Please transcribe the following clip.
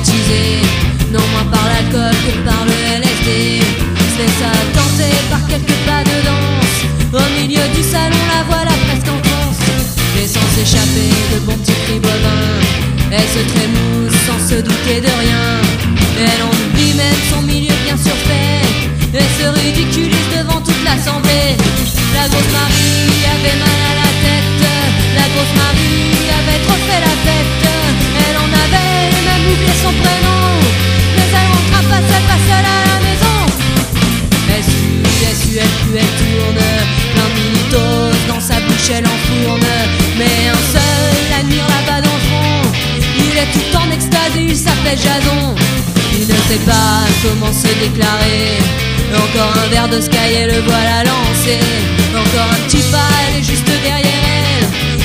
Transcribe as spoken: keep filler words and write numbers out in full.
hypnotisé, non moins par l'alcool que par le L S D. Se laisse tenter par quelques pas de danse. Au milieu du salon, la voilà presque en transe, laissant s'échapper de bons petits cris bovins. Elle se trémousse sans se douter de rien. Elle en oublie même son milieu bien surfait. Elle se ridiculise devant toute l'assemblée. La grosse Marie avait mal à la tête. La grosse Marie avait trop fait la fête. Elle en avait même oublié son prénom. Mais elle rentra pas seule, pas seule à la maison. Elle sue, elle sue, elle pue, elle tourne. Plein de minitos dans sa bouche, elle enfourne. Mais un seul admire là-bas dans le fond. Il est tout en extase et il s'appelle Jason. Il ne sait pas comment se déclarer. Encore un verre de Sky et le voilà lancé. Encore un petit pas, elle est juste derrière elle.